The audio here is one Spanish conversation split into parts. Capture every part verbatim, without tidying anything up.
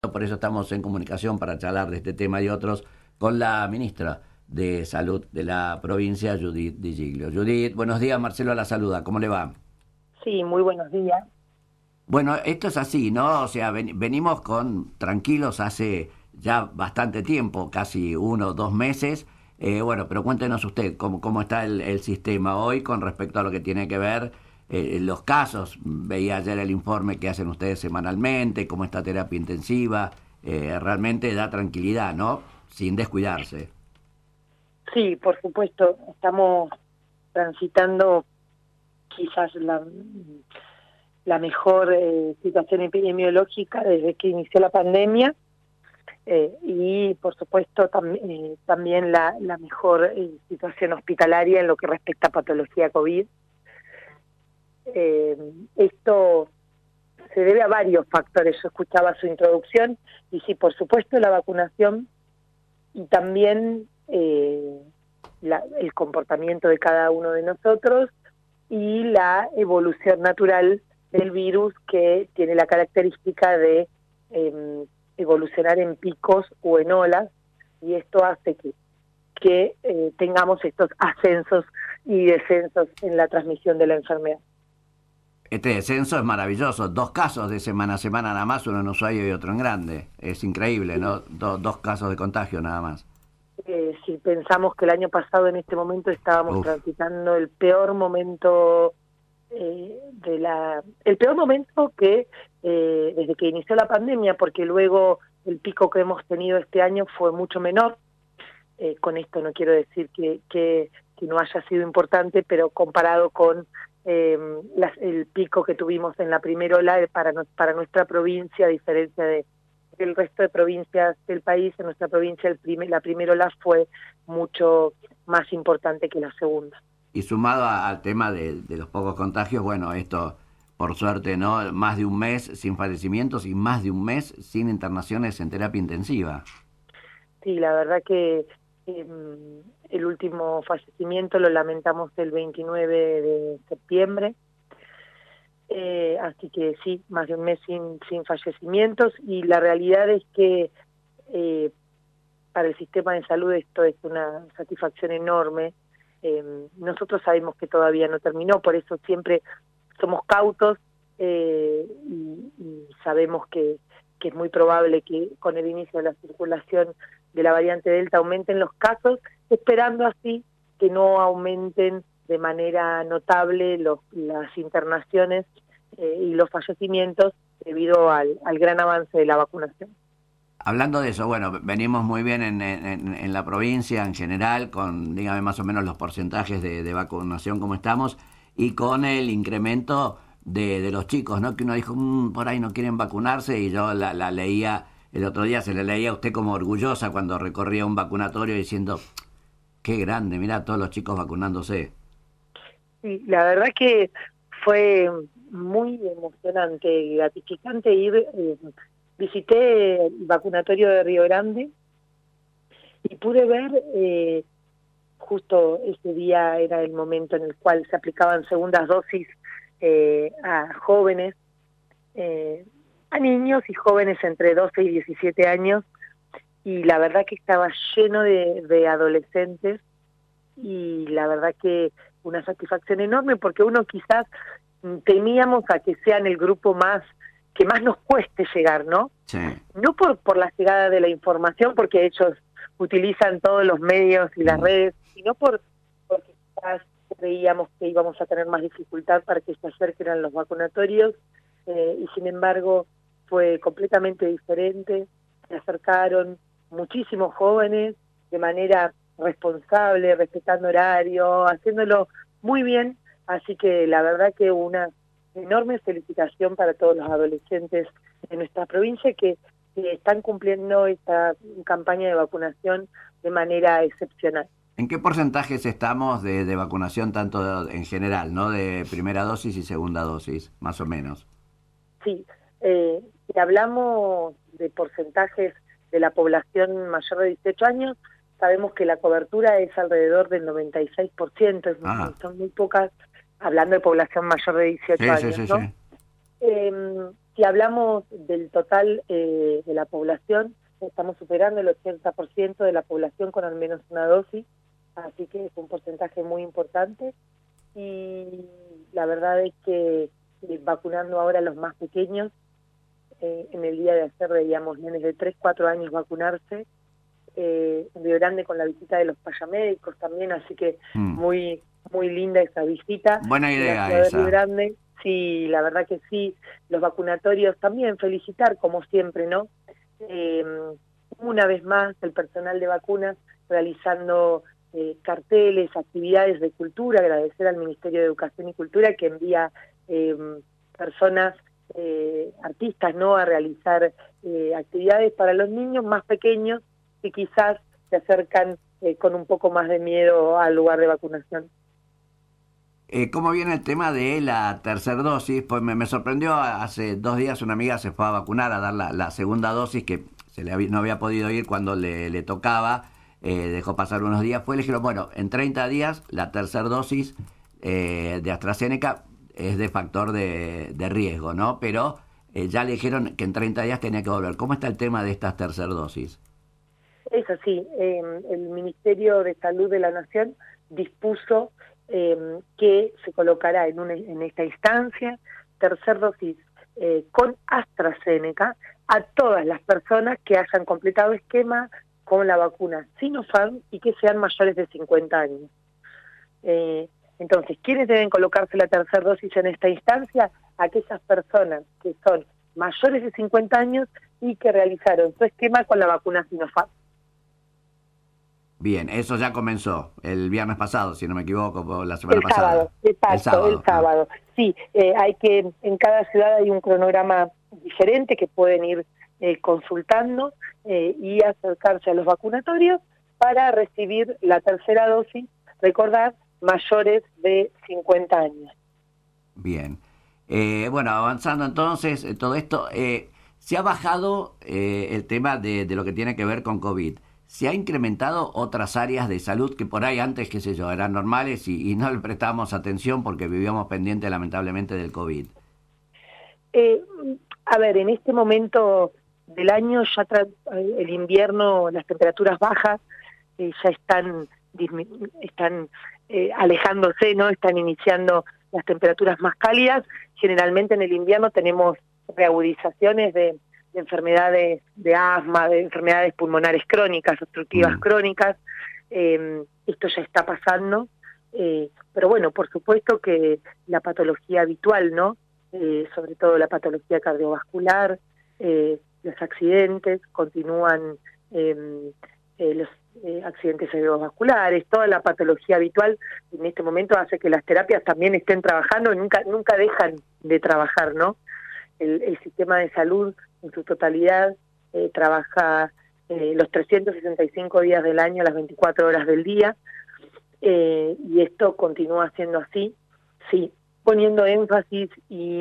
Por eso estamos en comunicación para charlar de este tema y otros con la ministra de Salud de la provincia, Judith Di Giglio. Judith, buenos días, Marcelo la saluda, ¿cómo le va? Sí, muy buenos días. Bueno, esto es así, ¿no? O sea, ven- venimos con tranquilos hace ya bastante tiempo, casi uno o dos meses. Eh, bueno, pero cuéntenos usted cómo, cómo está el, el sistema hoy con respecto a lo que tiene que ver eh, los casos. Veía ayer el informe que hacen ustedes semanalmente, cómo está terapia intensiva. Eh, realmente da tranquilidad, ¿no? Sin descuidarse. Sí, por supuesto, estamos transitando quizás la, la mejor eh, situación epidemiológica desde que inició la pandemia eh, y, por supuesto, tam, eh, también la, la mejor eh, situación hospitalaria en lo que respecta a patología COVID. Eh, esto se debe a varios factores. Yo escuchaba su introducción y sí, por supuesto, la vacunación y también eh, la, el comportamiento de cada uno de nosotros y la evolución natural del virus, que tiene la característica de eh, evolucionar en picos o en olas, y esto hace que, que eh, tengamos estos ascensos y descensos en la transmisión de la enfermedad. Este descenso es maravilloso. Dos casos de semana a semana nada más, uno en Ushuaia y otro en Grande. Es increíble, ¿no? Do- dos casos de contagio nada más. Eh, si pensamos que el año pasado en este momento estábamos Uf. transitando el peor momento eh, de la el peor momento que eh, desde que inició la pandemia, porque luego el pico que hemos tenido este año fue mucho menor. Eh, con esto no quiero decir que, que, que no haya sido importante, pero comparado con eh, las, el pico que tuvimos en la primera ola eh, para, no, para nuestra provincia, a diferencia de del resto de provincias del país, en nuestra provincia el primer, la primera ola fue mucho más importante que la segunda. Y sumado a- al tema de, de los pocos contagios, bueno, esto, por suerte, ¿no? Más de un mes sin fallecimientos y más de un mes sin internaciones en terapia intensiva. Sí, la verdad que eh, el último fallecimiento lo lamentamos el veintinueve de septiembre, eh, así que sí, más de un mes sin, sin fallecimientos, y la realidad es que eh, para el sistema de salud esto es una satisfacción enorme. Eh, nosotros sabemos que todavía no terminó, por eso siempre somos cautos eh, y, y sabemos que, que es muy probable que con el inicio de la circulación de la variante Delta aumenten los casos, esperando así que no aumenten de manera notable los, las internaciones eh, y los fallecimientos debido al, al gran avance de la vacunación. Hablando de eso, bueno, venimos muy bien en, en- en la provincia en general, con, dígame más o menos los porcentajes de, de vacunación como estamos, y con el incremento de, de los chicos, ¿no? Que uno dijo, "Mm, por ahí no quieren vacunarse", y yo la, la leía, el otro día se le leía a usted como orgullosa cuando recorría un vacunatorio diciendo, qué grande, mira todos los chicos vacunándose. Sí, la verdad que fue muy emocionante y gratificante ir. Eh, visité el vacunatorio de Río Grande y pude ver, eh, justo ese día era el momento en el cual se aplicaban segundas dosis eh, a jóvenes, eh, a niños y jóvenes entre doce y diecisiete años, y la verdad que estaba lleno de, de adolescentes, y la verdad que una satisfacción enorme, porque uno quizás mm, temíamos a que sean el grupo más que más nos cueste llegar, ¿no? Sí. No por por la llegada de la información, porque ellos utilizan todos los medios y las Mm. redes, sino por porque quizás creíamos que íbamos a tener más dificultad para que se acerquen a los vacunatorios, eh, y sin embargo fue completamente diferente. Se acercaron muchísimos jóvenes de manera responsable, respetando horario, haciéndolo muy bien, así que la verdad que una enorme felicitación para todos los adolescentes de nuestra provincia que, que están cumpliendo esta campaña de vacunación de manera excepcional. ¿En qué porcentajes estamos de, de vacunación tanto de- en general, ¿no? De primera dosis y segunda dosis, más o menos? Sí, eh, si hablamos de porcentajes de la población mayor de dieciocho años, sabemos que la cobertura es alrededor del noventa y seis por ciento, es, Ah, son muy pocas, hablando de población mayor de dieciocho sí, sí, años, sí, sí. ¿no? Eh, Si hablamos del total eh, de la población, estamos superando el ochenta por ciento de la población con al menos una dosis, así que es un porcentaje muy importante. Y la verdad es que eh, vacunando ahora a los más pequeños, eh, en el día de ayer veíamos nenes de tres, cuatro años vacunarse, eh, en Río Grande con la visita de los payamédicos también, así que Mm. muy muy linda esa visita. Buena En la idea ciudad de esa. Río Grande, sí, la verdad que sí, los vacunatorios también, felicitar como siempre, ¿no? Eh, una vez más, el personal de vacunas realizando eh, carteles, actividades de cultura, agradecer al Ministerio de Educación y Cultura que envía eh, personas, eh, artistas, ¿no?, a realizar eh, actividades para los niños más pequeños que quizás se acercan eh, con un poco más de miedo al lugar de vacunación. Eh, ¿Cómo viene el tema de la tercera dosis? Pues me, me sorprendió, hace dos días una amiga se fue a vacunar, a dar la, la segunda dosis, que se le había, no había podido ir cuando le, le tocaba, eh, dejó pasar unos días, fue, le dijeron, bueno, en treinta días la tercera dosis eh, de AstraZeneca es de factor de, de riesgo, ¿no? Pero eh, ya le dijeron que en treinta días tenía que volver. ¿Cómo está el tema de estas tercer dosis? Es así, eh, el Ministerio de Salud de la Nación dispuso eh, que se colocará en, una, en esta instancia tercer dosis eh, con AstraZeneca a todas las personas que hayan completado esquema con la vacuna Sinopharm y que sean mayores de cincuenta años. Eh, entonces, ¿quiénes deben colocarse la tercera dosis en esta instancia? Aquellas personas que son mayores de cincuenta años y que realizaron su esquema con la vacuna Sinopharm. Bien, eso ya comenzó el viernes pasado, si no me equivoco, la semana el pasada. Sábado, exacto, el sábado, el sábado. Ah. Sí, eh, hay que, en cada ciudad hay un cronograma diferente que pueden ir eh, consultando eh, y acercarse a los vacunatorios para recibir la tercera dosis, recordar, mayores de cincuenta años. Bien. Eh, bueno, avanzando entonces, eh, todo esto, eh, se ha bajado eh, el tema de, de lo que tiene que ver con COVID. ¿Se ha incrementado otras áreas de salud que por ahí antes, qué sé yo, eran normales y, y no le prestábamos atención porque vivíamos pendientes lamentablemente del COVID? Eh, a ver, en este momento del año ya tra el invierno, las temperaturas bajas eh, ya están, están eh, alejándose, ¿no? Están iniciando las temperaturas más cálidas. Generalmente en el invierno tenemos reagudizaciones de de enfermedades de asma, de enfermedades pulmonares crónicas, obstructivas mm. crónicas. Eh, esto ya está pasando, eh, pero bueno, por supuesto que la patología habitual, ¿no? Eh, sobre todo la patología cardiovascular, eh, los accidentes, continúan eh, eh, los eh, accidentes cerebrovasculares, toda la patología habitual en este momento hace que las terapias también estén trabajando, nunca, nunca dejan de trabajar, ¿no? El, el sistema de salud en su totalidad eh, trabaja eh, los trescientos sesenta y cinco días del año, las veinticuatro horas del día, eh, y esto continúa siendo así, sí, poniendo énfasis y,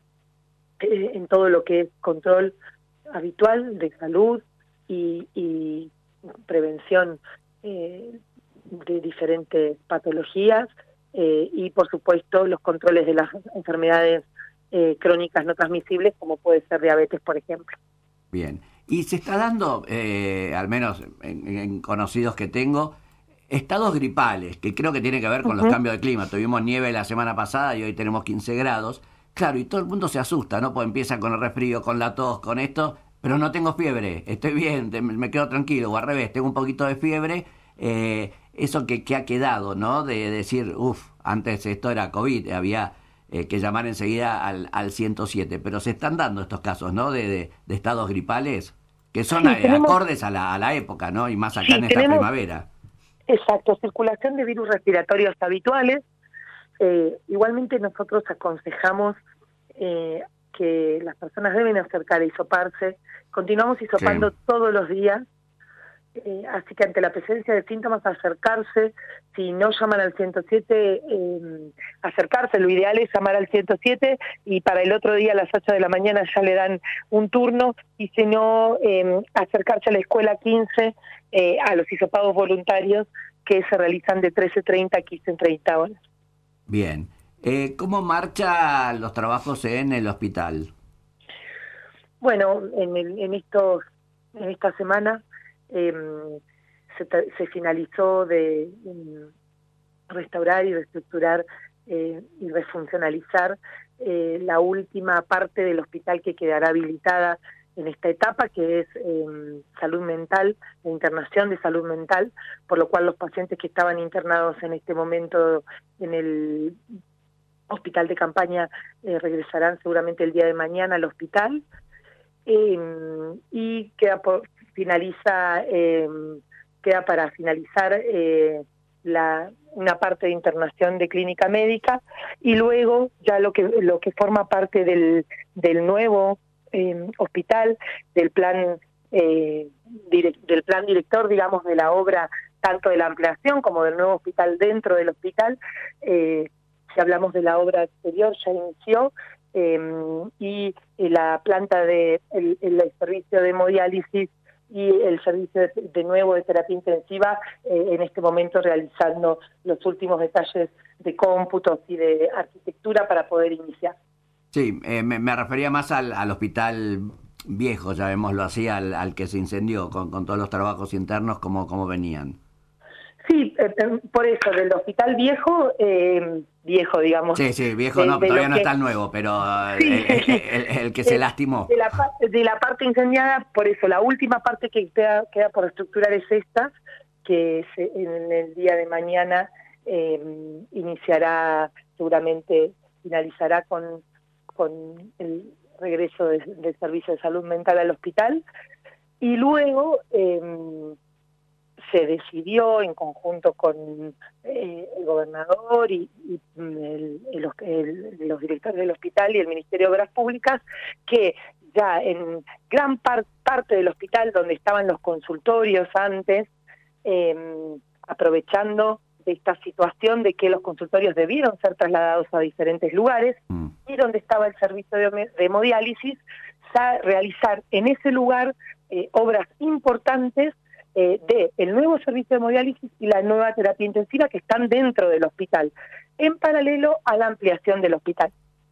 eh, en todo lo que es control habitual de salud y, y prevención eh, de diferentes patologías, eh, y por supuesto los controles de las enfermedades Eh, crónicas no transmisibles, como puede ser diabetes, por ejemplo. Bien. Y se está dando, eh, al menos en, en conocidos que tengo, estados gripales, que creo que tiene que ver con uh-huh. los cambios de clima. Tuvimos nieve la semana pasada y hoy tenemos quince grados. Claro, y todo el mundo se asusta, ¿no? Pues empieza con el resfrío, con la tos, con esto, pero no tengo fiebre, estoy bien, te, me quedo tranquilo, o al revés, tengo un poquito de fiebre. Eh, eso que, que ha quedado, ¿no? De decir, uff, antes esto era COVID, había... Eh, que llamar enseguida al, al ciento siete, pero se están dando estos casos, ¿no? De, de, de estados gripales que son sí, tenemos, acordes a la, a la época, ¿no? Y más acá sí, en esta tenemos, primavera. Exacto, circulación de virus respiratorios habituales. Eh, igualmente nosotros aconsejamos eh, que las personas deben acercar a hisoparse. Continuamos hisopando sí. todos los días. Eh, así que ante la presencia de síntomas acercarse, si no llaman al ciento siete, eh, acercarse, lo ideal es llamar al ciento siete y para el otro día a las ocho de la mañana ya le dan un turno, y si no, eh, acercarse a la escuela quince, eh, a los hisopados voluntarios que se realizan de trece treinta a quince treinta horas. Bien, eh, ¿cómo marchan los trabajos en el hospital? Bueno, en, el, en, estos, en esta semana eh, se, se finalizó de um, restaurar y reestructurar eh, y refuncionalizar eh, la última parte del hospital que quedará habilitada en esta etapa, que es eh, salud mental, la internación de salud mental, por lo cual los pacientes que estaban internados en este momento en el hospital de campaña eh, regresarán seguramente el día de mañana al hospital. Eh, y queda por, finaliza eh, queda para finalizar eh, la una parte de internación de clínica médica, y luego ya lo que lo que forma parte del del nuevo eh, hospital, del plan eh, direct, del plan director, digamos, de la obra, tanto de la ampliación como del nuevo hospital dentro del hospital. Eh, si hablamos de la obra exterior, ya inició. Eh, y la planta de el, el servicio de hemodiálisis y el servicio de, de nuevo de terapia intensiva eh, en este momento realizando los últimos detalles de cómputos y de arquitectura para poder iniciar. Sí, eh, me, me refería más al, al hospital viejo, llamémoslo así, al, al que se incendió, con, con todos los trabajos internos, ¿cómo, cómo venían? Sí, eh, por eso, del hospital viejo, eh, viejo, digamos. Sí, sí, viejo de, no, de todavía no que, está el nuevo, pero sí, el, el, el, el que de, se lastimó. De la, de la parte incendiada, por eso, la última parte que queda, queda por estructurar es esta, que se, en el día de mañana eh, iniciará, seguramente finalizará con, con el regreso de, del servicio de salud mental al hospital, y luego eh, se decidió en conjunto con eh, el gobernador y, y el, el, el, los directores del hospital y el Ministerio de Obras Públicas, que ya en gran par, parte del hospital donde estaban los consultorios antes, eh, aprovechando de esta situación de que los consultorios debieron ser trasladados a diferentes lugares, mm. y donde estaba el servicio de, de hemodiálisis, realizar en ese lugar eh, obras importantes Eh, de el nuevo servicio de hemodiálisis y la nueva terapia intensiva que están dentro del hospital, en paralelo a la ampliación del hospital.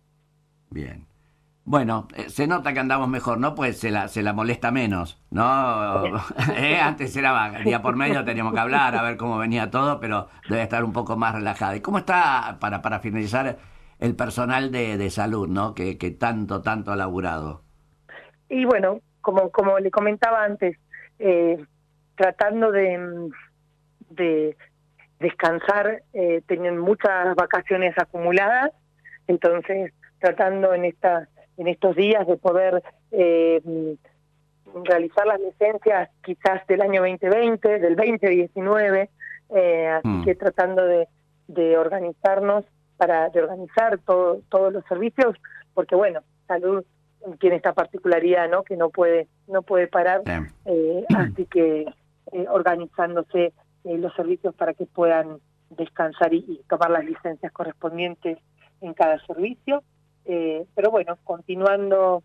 Bien. Bueno, eh, se nota que andamos mejor, ¿no? Pues se la, se la molesta menos, ¿no? ¿Eh? Antes era día por medio, teníamos que hablar, a ver cómo venía todo, pero debe estar un poco más relajada. ¿Y cómo está, para, para finalizar, el personal de, de salud, ¿no? Que, que tanto, tanto ha laburado. Y bueno, como, como le comentaba antes, eh, tratando de, de descansar, eh, tenían muchas vacaciones acumuladas, entonces tratando en esta, en estos días de poder eh, realizar las licencias quizás del año veinte veinte, del veinte diecinueve, eh, así mm. que tratando de, de organizarnos, para de organizar todo, todos los servicios, porque bueno, salud tiene esta particularidad, ¿no? Que no puede, no puede parar, eh, así que Eh, organizándose eh, los servicios para que puedan descansar y, y tomar las licencias correspondientes en cada servicio. Eh, pero bueno, continuando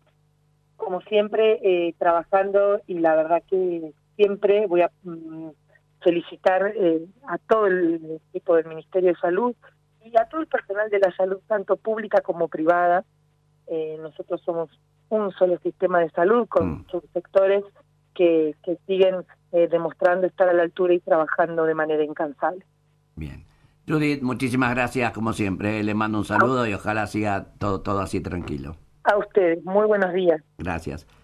como siempre, eh, trabajando, y la verdad que siempre voy a mm, felicitar eh, a todo el equipo del Ministerio de Salud y a todo el personal de la salud, tanto pública como privada. Eh, nosotros somos un solo sistema de salud con mm. subsectores que, que siguen eh, demostrando estar a la altura y trabajando de manera incansable. Bien. Judith, muchísimas gracias, como siempre. Le mando un saludo y ojalá siga todo, todo así tranquilo. A ustedes, muy buenos días. Gracias.